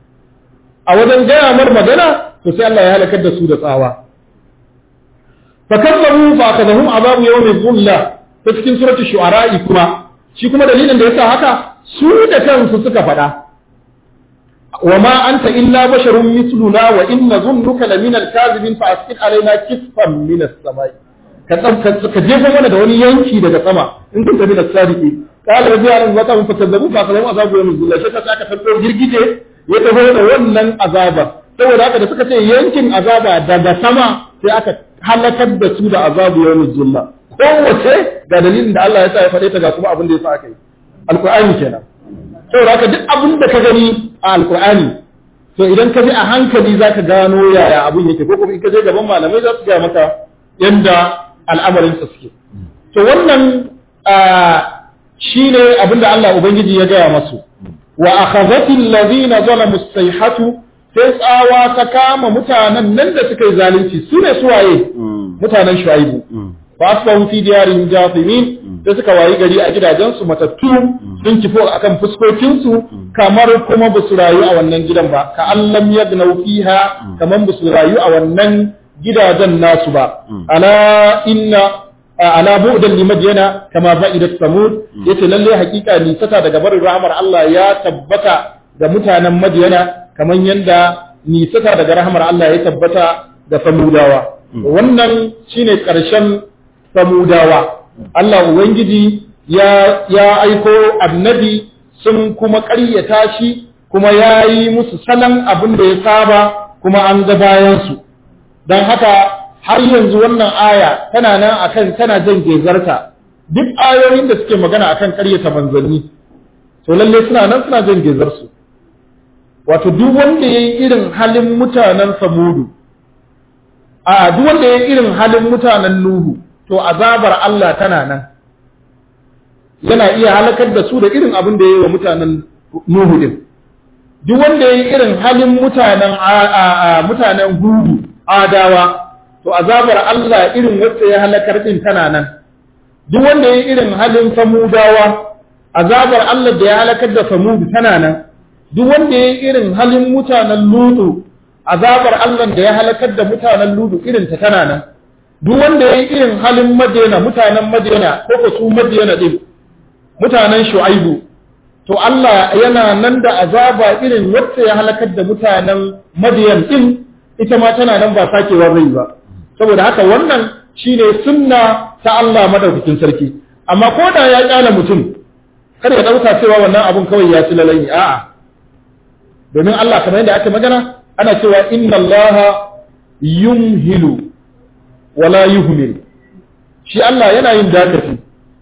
a wajen gaya mar magana to sai Allah ya halakar da su da tsawa fakazzabu fa akadahum azabu yawmi dhulla ta cikin suratul shu'ara kuma shi kuma dalilin da yasa haka su da kansu suka faɗa wa ma anta illa basharun mithluna wa inna dhunnuka lamina al-kadhibin fa asqit alaina kisfan min as-samai ka ka jefa mana da wani yanki daga sama in kun tafi da sadiki qala rabbi alam wa ta'um fakazzabu fa akadahum azabu yawmi dhulla shi ka aka tabbar girgije ya taho da wannan azaba saboda haka da suka ce yankin azaba daga sama sai aka halakar da su da azabu yawmi dhulla kowace ga dalilin da Allah ya sa ya faɗe ta ga kuma abin da ya sa aka yi alqur'ani kenan saboda haka duk abin da ka gani a alqur'ani to idan ka ji a hankali zaka gano yaya abin yake ko kuma in ka je gaban malamai za su ga maka yanda al'amarin sa suke to wannan shine abin da Allah ubangiji ya gaya masu wa akhadhati alladhina zalamu as-sayhatu sai tsawa ta kama mutanen nan da suka yi zalunci su ne suwaye mutanen shu'aibu fa asbahu fi diyarihim jathimin sai suka wayi gari a gidajensu matattu sun kifo akan fuskokinsu kamar kuma ba su rayu a wannan gidan ba ka allam yagnaw fiha kamar ba su rayu a wannan gidajen nasu ba ala inna ala bu'dan limadyana kama ba'idat samud yace lalle hakika ni sata daga barin rahmar Allah ya tabbata ga mutanen Madyana kamar yanda ni sata daga rahmar Allah ya tabbata da samudawa wannan shine karshen samudawa Allah ubangiji ya ya aiko annabi sun kuma ƙaryata shi kuma yayi musu sanan abin da ya saba kuma an ga bayan su dan haka har yanzu wannan aya tana nan akan tana jan gezarta duk ayoyin da suke magana akan ƙaryata manzanni to lalle suna nan suna jan gezar su wato duk wanda yayi irin halin mutanen samudu a duk wanda yayi irin halin mutanen nuhu to azabar Allah tana nan yana iya halakar da su da irin abin da ya yi wa mutanen Nuhu din duk wanda ya yi irin halin mutanen mutanen Hudu Adawa to azabar Allah irin wacce ya halakar din tana nan duk wanda ya yi irin halin Samudawa azabar Allah da ya halakar da Samud tana nan duk wanda ya yi irin halin mutanen Lutu azabar Allah da ya halakar da mutanen Lutu irin ta tana nan duk wanda ya yi irin halin Madina mutanen Madina ko ko su Madina din mutanen Shu'aibu to Allah yana nan da azaba irin wacce ya halakar da mutanen Madiyan din ita ma tana nan ba sakewa zai ba saboda haka wannan shine sunna ta Allah madaukakin sarki amma ko da ya kyala mutum kada ya dauka cewa wannan abun kawai ya ci lalai a'a domin Allah kamar yadda ake magana ana cewa inna Allah yumhilu wala yuhmil shi Allah yana yin dakafi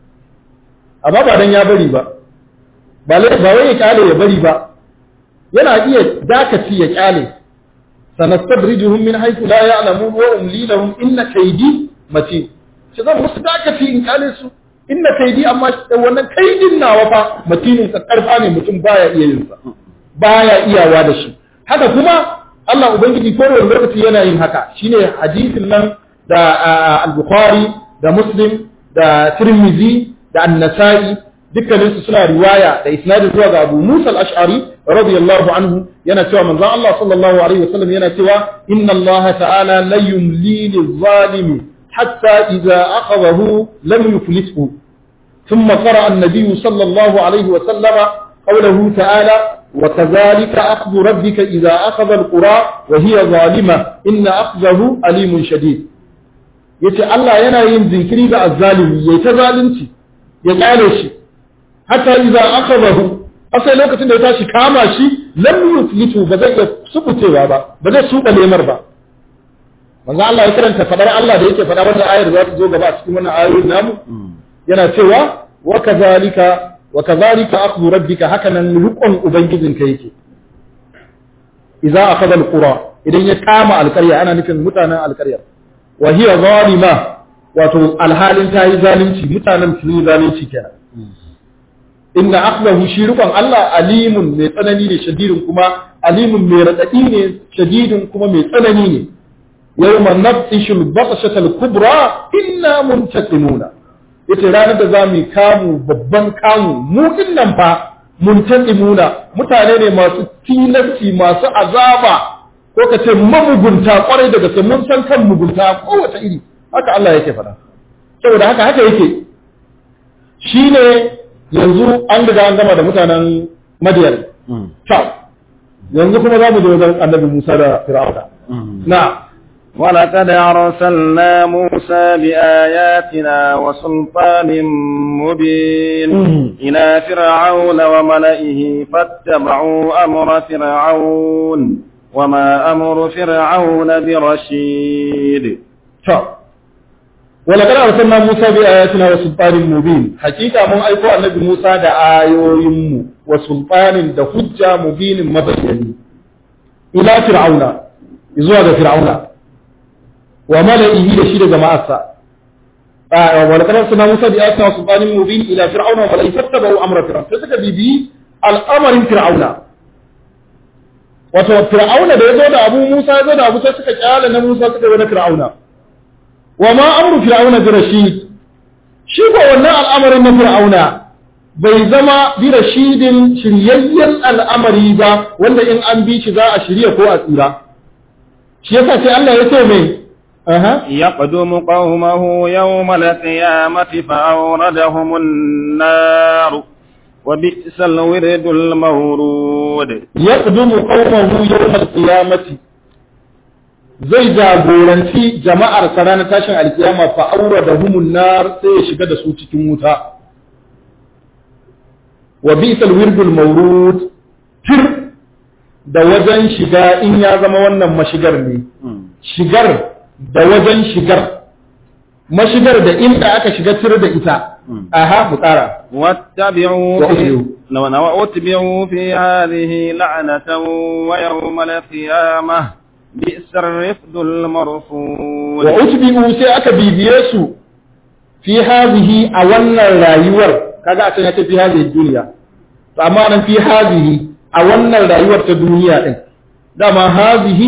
amma ba dan ya bari ba ba ba wai ya kyale ya bari ba yana iya dakafi ya kyale sanastadrijuhum min haythu la ya'lamun wa umli lahum inna kaydi matin shi zan musu dakafi in kyale su inna kaydi amma wannan kaidin nawa fa matinin sa karfa ne mutum baya iya yin sa baya iyawa da shi haka kuma Allah ubangiji ko wani lokaci yana yin haka shine hadisin nan da al-Bukhari da Muslim da Tirmidhi da An-Nasa'i dukkanin su suna riwaya da isnadi zuwa ga Abu Musa al-Ash'ari radiyallahu anhu yana cewa manzon Allah sallallahu alaihi wasallam yana cewa inna Allah ta'ala la yumli liz-zalimi hatta idza akhadahu lam yuflithu thumma qara'a an-nabiy sallallahu alaihi wasallam qawluhu ta'ala وكذلك أخذ ربك إذا أخذ القرى وهي ظالمة إن أخذه أليم شديد yace Allah yana yin zinkiri ga azzalimi yayi ta zalunci ya kare shi hatta idza akhadahu asai lokacin da ya tashi kama shi lam yuflitu ba zai subutewa ba ba zai suka lemar ba manzo Allah ya karanta fadar Allah da yake fada wannan ayar za ta zo gaba a cikin wannan ayoyin namu yana cewa wa kadhalika wa kadhalika akhdhu rabbika hakanan rukun ubangijinka yake idza akhadha alqura idan ya kama alqarya ana nufin mutanen alqarya wa hiya zalima wato alhalin tayi zalunci mutanen su yi zalunci kenan inna akhdahu shirkun Allah alimun mai tsanani ne shadidun kuma alimun mai radadi ne shadidun kuma mai tsanani ne yawma nabtishul batshatal kubra inna muntakimuna yace ranar da zamu kamu babban kamu mu dinnan fa muntakimuna mutane ne masu tilasti masu azaba ko kace mamugunta kwarai daga sai mun san kan mugunta kowace iri haka Allah yake faɗa saboda haka haka yake shine yanzu an riga an gama da mutanen Madiyan ta yanzu kuma za mu je wajen Annabi Musa da Fir'auna na ولقد أرسلنا موسى بآياتنا وسلطان مبين إلى فرعون وملئه فاتبعوا أمر فرعون وما أمر فرعون برشيد ولقد أرسلنا موسى بآياتنا وسلطان مبين حقيقة من أيقو النبي موسى دا آيوهم وسلطان دا حجة مبين مبين إلى فرعون إذوا فرعون وملئه لشيد جماعة ولقد أرسلنا موسى بآياتنا وسلطان مبين إلى فرعون وملئه فاتبعوا أمر فرعون فسك بيبي الأمر فرعون wato fir'auna da yazo da Abu Musa yazo da Abu sai suka kyale na Musa suka yi na fir'auna wa ma amru fir'auna bi rashid shi ko wannan al'amarin na fir'auna bai zama bi rashidin shiryayyen al'amari ba wanda in an bi shi za a shirye ko a tsira shi yasa sai Allah ya ce mai aha يقدم قومه يوم القيامة فأوردهم النار وبئس الورد المورود يقدم قومه يوم القيامة zai jagoranci jama'ar ranar tashin alkiyama fa awradahum an-nar sai ya shiga da su cikin wuta wa bi'sal wirdul mawrud tir da wajen shiga in ya zama wannan mashigar ne shigar da wajen shigar mashigar da inda aka shiga tir da ita aha mu tsara wattabi'u wa utbi'u fi hadhihi la'natan wa yawm al-qiyamah bi'sar rifdul marfud wa utbi'u sai aka bibiye su fi hadhihi a wannan rayuwar kaga a cikin fi hadhihi duniya to amma nan fi hadhihi a wannan rayuwar ta duniya din dama hadhihi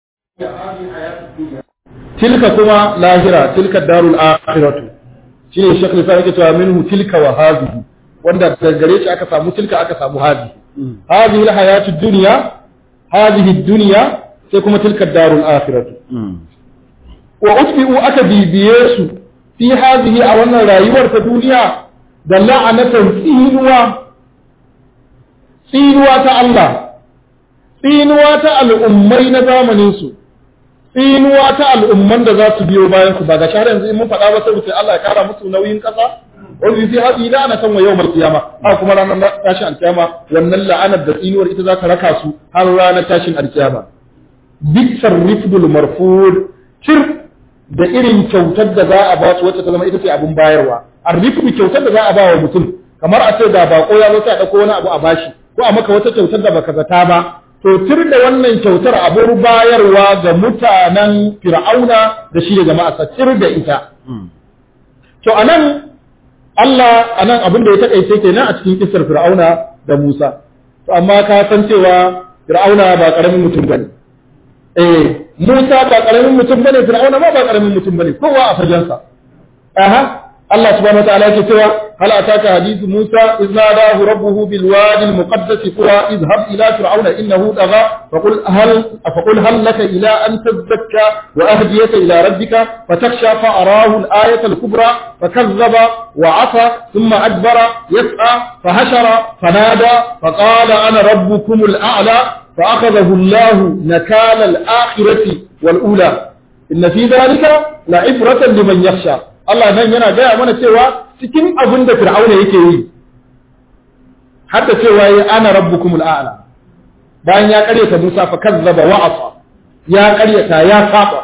tilka kuma lahira tilka darul akhiratu shine shekul sai yake cewa minhu tilka wa hadhihi wanda daga gare shi aka samu tilka aka samu hadhihi hadhihi alhayatud dunya hadhihi dunya sai kuma tilka darul akhiratu wa utbi'u aka bibiye su fi hadhihi a wannan rayuwar ta duniya da la'anatan tsinuwa tsinuwa ta Allah tsinuwa ta al'ummai na zamanin su tsinuwa ta al'umman da za su biyo bayan su ba ga shahara yanzu in mun faɗa ba sai Allah ya kara musu nauyin ƙasa wani fi hadhihi la'anatan wa yawmal qiyama a kuma ranar tashin alkiyama wannan la'anar da tsinuwar ita za ta raka su har ranar tashin alkiyama biksar rifdul marfud cir da irin kyautar da za a ba su wacce ta zama ita ce abin bayarwa arrifdu kyautar da za a ba wa mutum kamar a ce da bako ya zo sai a dauko wani abu a bashi ko a maka wata kyautar da baka zata ba to tir da wannan kyautar abin bayarwa ga mutanen fir'auna da shi da jama'a sa tir da ita to anan Allah anan abin da ya takaice kenan a cikin kissar fir'auna da Musa to amma ka san cewa fir'auna ba karamin mutum bane eh Musa ba karamin mutum bane Fir'auna ma ba karamin mutum bane kowa a fajansa aha Allah subhanahu wa ta'ala yake cewa hal ataka hadithu Musa idh nadahu rabbuhu bil wadi al muqaddas tuwa idhhab ila fir'auna innahu tagha faqul hal faqul hal laka ila an tadhakka wa ahdiyaka ila rabbika fatakhsha fa arahu al ayata al kubra fakazzaba wa asa thumma adbara yas'a fahashara fanada faqala ana rabbukum al a'la فأخذه الله نكال الآخرة والأولى إن في ذلك لعبرة لمن يخشى الله نان yana gaya mana cewa cikin abin da Fir'auna yake yi hatta cewa ya ana rabbukumul a'la bayan ya karyata Musa fa kazzaba wa asa ya karyata ya saba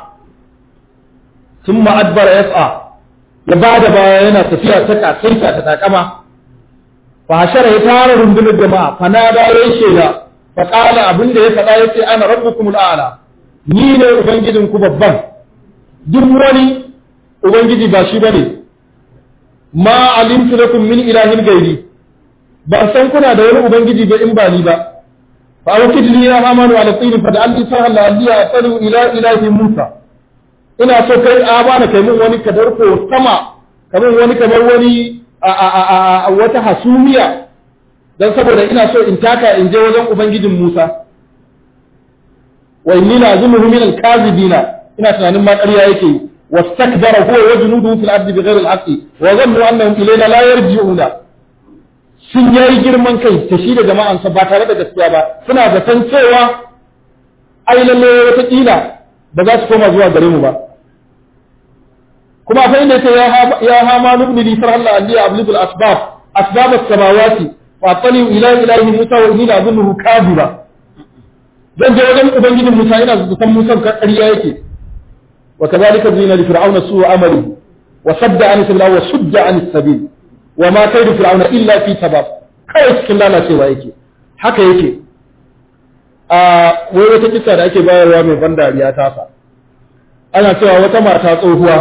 thumma adbara yas'a ya bada baya yana tafiya ta kasaita ta takama fa hashara ya tara rundunar jama'a fa nada yayin shela faƙala abin da ya faɗa ya ce ana rabbukumul a'la ni ne ubangijinku babban duk wani ubangiji ba shi bane ma alimtu lakum min ilahin gairi ban san kuna da wani ubangiji ba in ba ni ba fa awkid li ya amanu ala tin fa da'alli sahal la aliya asalu ila ilahi musa ina so kai a bana kai mun wani kadarko sama kamar wani kamar wani a wata hasumiya dan saboda ina so in taka in je wajen ubangijin Musa wa inni lazumuhu min al-kazibina ina tunanin ma ƙarya yake wastakbara huwa wa junuduhu fil ardi bighayri al-haqqi wa dhannu annahum ilayna la yarji'una sun yayi girman kai ta shi da jama'ansa ba tare da gaskiya ba suna da san cewa ai lalle wata kila ba za su koma zuwa gare mu ba kuma fa inda yace ya hama ibn li sarhalla alli abligul asbab asbab as-samawati fa tali ila ilahi musa wa inni azunnuhu kadhiba dan je wajen ubangijin musa ina san musa ƙarya yake wa kadhalika zina li fir'auna su'u amali wa sadda an sabil wa sudda an sabil wa ma kaydu fir'auna illa fi tabab kai cikin lalacewa yake haka yake a wai wata kissa da ake bayarwa mai ban dariya ta fa ana cewa wata mata tsohuwa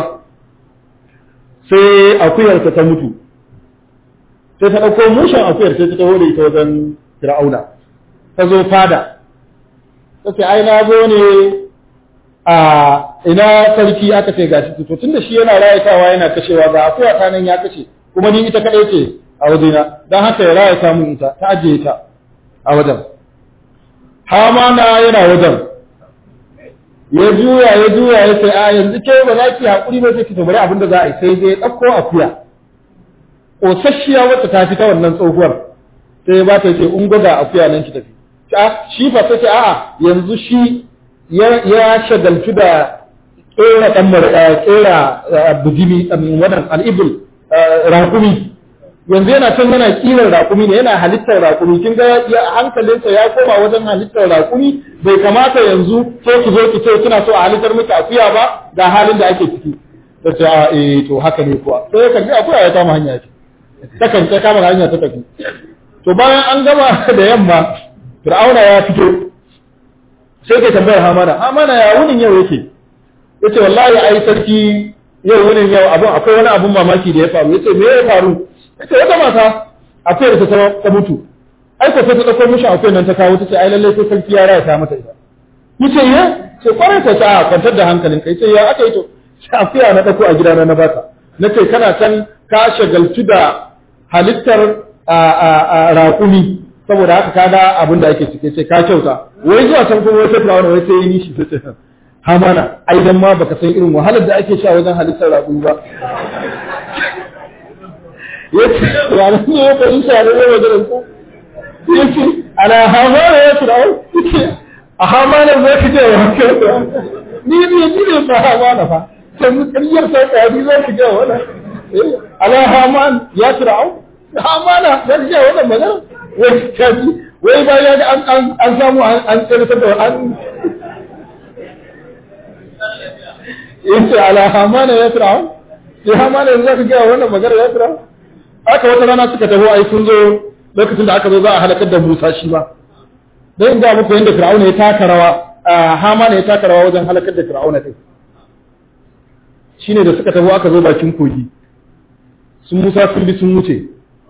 sai akuyarta ta mutu sai ta ɗauko mushen akuyar sai ta taho da ita wajen fir'auna ta zo fada ta ce ai na zo ne a ina sarki aka ce gashi to tunda shi yana rayatawa yana kashewa ga akuya ta nan ya kashe kuma ni ita kadai ce a wajena dan haka ya rayata mun ita ta ajiye ta a wajen hamana yana wajen ya juya ya juya ya ce a yanzu ke ba za ki haƙuri ba sai ki tabari abin da za a yi sai dai ɗauko akuya ƙosasshiya wacce ta fi ta wannan tsohuwar sai ba ta ce in gwada akuya nan ki tafi shi fa sai ce a'a yanzu shi ya shagaltu da ƙera ɗan ƙera bujimi wannan al'ibul raƙumi yanzu yana can yana ƙirar raƙumi ne yana halittar raƙumi kin ga hankalinsa ya koma wajen halittar raƙumi bai kamata yanzu sai ki zo ki ce kina so a halittar miki akuya ba ga halin da ake ciki ta ce a eh to haka ne kuwa sai ya karbi akuya ya kama hanya ce ta kan ta kama hanya ta tafi to bayan an gama da yamma fir'auna ya fito sai ke tambayar hamana hamana ya wunin yau yake yace wallahi ai sarki yau wunin yau abun akwai wani abun mamaki da ya faru yace me ya faru yace wata mata akwai da ta ta mutu ai ko sai ta dauko mishi akwai nan ta kawo tace ai lalle sai sarki ya raya ta mata ita yace ya ce kwarai ta ta kwantar da hankalin kai yace ya aka yi to sai akuya na dauko a gidana na baka nace kana can ka shagaltu da halittar a a raƙumi saboda haka ka ga abin da ake cike sai ka kyauta wai zuwa can kuma wata firawuna wai sai yi nishi sai ce hamana ai dan ma baka san irin wahalar da ake sha wajen halittar raƙumi ba yace ya ne ya fara sha ne wajen ko yace ala hamana ya firawo yace a hamana zai fije wa kyauta ni ni ni ne fa hamana fa sai mu kariyar sai ka bi zai fije wannan ala haman ya firawo hamana zai fije wannan magana wai kaji wai ba ya an an an samu an tsere da an yace ala hamana ya fir'aun sai hamana yanzu zaka ga wannan magana ya fir'aun haka wata rana suka taho ai sun zo lokacin da aka zo za a halakar da Musa shi ba dan inda muku yanda fir'aun ya taka rawa hamana ya taka rawa wajen halakar da fir'aun din shine da suka taho aka zo bakin kogi sun Musa sun bi sun wuce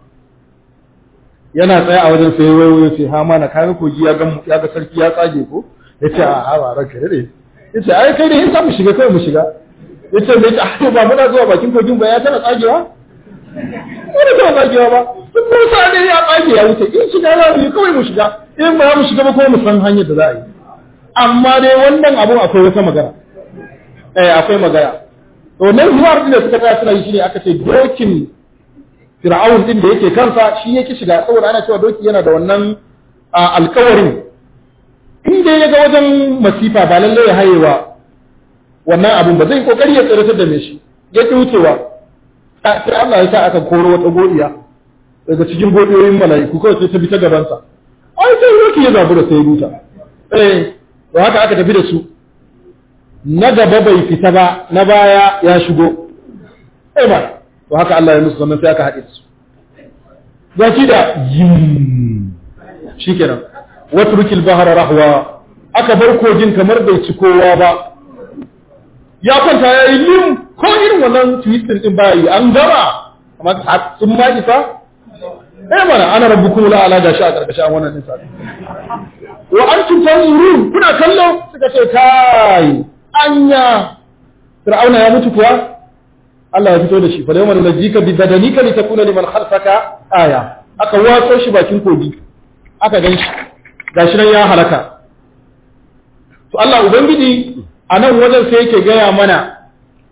yana tsaye a wajen sai wayo ya ce ha mana kaga kogi ya ga ya ga sarki ya tsage ko yace a a ba ranka dade yace ai kai ne in za mu shiga kai mu shiga yace me ta ba muna zuwa bakin kogin ba ya tana tsagewa wani ta tsagewa ba sun Musa ne ya tsage ya wuce in shiga za mu yi kawai mu shiga in ba mu shiga ba ko mu san hanyar da za a yi amma dai wannan abun akwai wata magana eh akwai magana to nan zuwa da suka tsaya suna yi shine aka ce dokin Fir'aun din da yake kansa shi yake shiga saboda ana cewa doki yana da wannan alƙawarin inda ya ga wajen masifa ba lalle ya hayewa wannan abun ba zai kokari ya tsiratar da me shi ya ki wucewa sai Allah ya sa aka koro wata godiya daga cikin godiyoyin mala'iku kawai sai ta bi ta gaban sa ai sai doki ya zabu da sai buta eh to haka aka tafi da su na gaba bai fita ba na baya ya shigo eh ba to haka Allah ya musu sannan sai aka haɗe su zaki da yim shikenan watrukil bahra rahwa aka bar kogin kamar bai ci kowa ba ya kwanta yayi lim ko irin wannan twistin din bai an gama amma sun ma isa eh mana ana rabbukum la ala gashi a karkashin wannan din sai wa antum tanzurun kuna kallo suka ce kai anya fir'auna ya mutu kuwa Allah ya fito da shi fa da yawmal najika bi badanika li takuna liman khalfaka aya aka watso shi bakin kogi aka ganshi gashi nan ya halaka to Allah ubangiji anan wajen sai yake gaya mana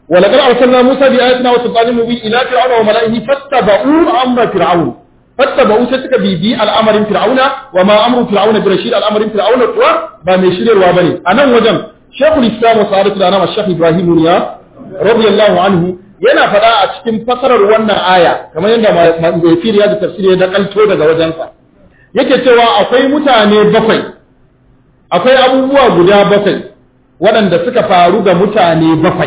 wa laqad arsalna Musa bi ayatina wa sultanin mubin ila fir'auna wa mala'ihi fattaba'u amra fir'aun fattaba'u sai suka bibi al'amarin fir'auna wa ma amru fir'auna bi rashid al'amarin fir'auna kuwa ba mai shiryarwa bane anan wajen Sheikhul Islam wa Sa'adatul Anam Sheikh Ibrahim Niyas radiyallahu anhu yana faɗa a cikin fasarar wannan aya kamar yadda mai firiya da tafsiri ya dakalto daga wajensa yake cewa akwai mutane bakwai akwai abubuwa guda bakwai waɗanda suka faru ga mutane bakwai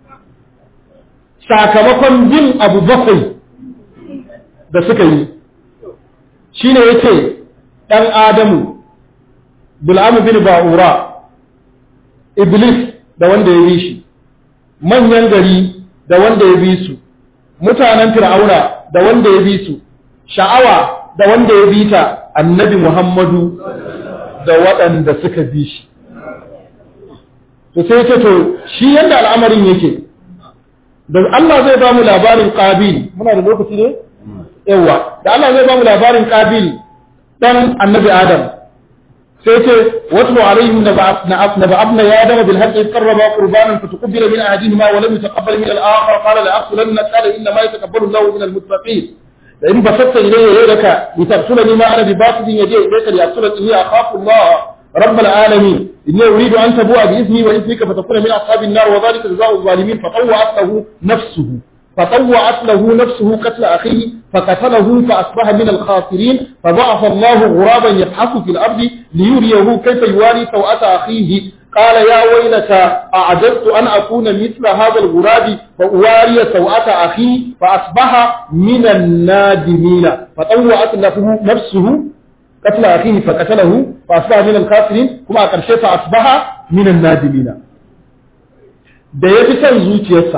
sakamakon bin abu bakwai da suka yi shine yake dan Adamu Bil'am bin Ba'ura Iblis da wanda ya bi shi manyan gari da wanda ya bi su mutanen Fir'auna da wanda ya bi su sha'awa da wanda ya bi ta annabi Muhammadu da waɗanda suka bi shi to sai ce to shi yanda al'amarin yake da Allah zai ba mu labarin Qabil muna da lokaci ne yawa da Allah zai ba mu labarin Qabil dan annabi Adam sai ce watlu alaihim naba abna ya adama bil haqqi qarraba qurbanan fataqabbala min ahadihima wa lam yataqabbal min al-akhar qala la aqtulanna qala inna ma yataqabbalu Allahu min al-muttaqin la in basatta ilayya yadaka litaqtulani ma ana bi basidin yadi ilayka liyaqtulani inni akhafu Allah رب العالمين إني أريد أن تبوء بإذني وإذنك فتكون من أصحاب النار وذلك جزاء الظالمين فطوعت له نفسه فطوعت له نفسه قتل أخيه فقتله فأصبح من الخاسرين فضعف الله غرابا يبحث في الأرض ليريه كيف يواري سوءة أخيه قال يا ويلتى أعجزت أن أكون مثل هذا الغراب فأواري سوءة أخي فأصبح من النادمين فطوعت له نفسه قتل أخيه فقتله فأصبح من الخاسرين كما أقرشي فأصبح من النادمين da ya fi son zuciyarsa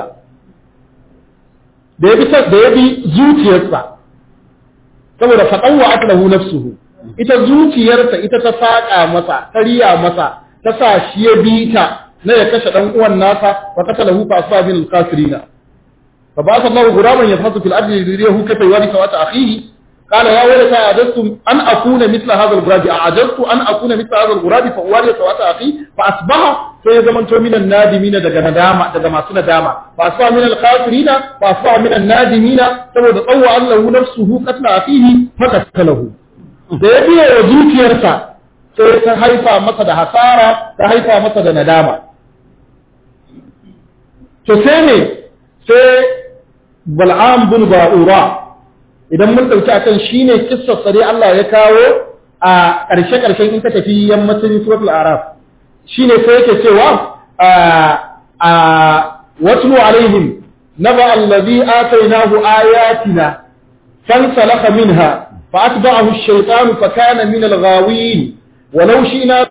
da ya fi son da ya bi zuciyarsa saboda faɗan wa aka lahu nafsuhu ita zuciyarsa ita ta saƙa masa ta riya masa ta sa shi ya bi ta na ya kashe ɗan uwan nasa wa kasa lahu fa asba min al-kafirina fa ba sa Allahu ghuraban yafhasu fil ardi yuriyahu kayfa yuwari sawata akhihi قال يا ويلتى أعجزت أن أكون مثل هذا الغراب أعجزت أن أكون مثل هذا الغراب فأواري سوءة أخي فأصبح سيزمنت من النادمين دغ ندامة دغ ما سن دامة فأصبح من الخاسرين فأصبح من النادمين سوى تطوع له نفسه قتل أخيه فقتله da ya biya wa zuciyarsa sai ta haifa masa da hasara ta haifa masa da nadama to sai ne sai Bal'am bin Ba'ura idan mun dauki akan shine kissar sare Allah ya kawo a ƙarshe ƙarshen in ka tafi yammacin suratul araf shine sai yake cewa a a watlu alaihim naba allazi atainahu ayatina fansalakha minha fa atba'ahu ash-shaytanu fa kana min al-ghawin walau shi'na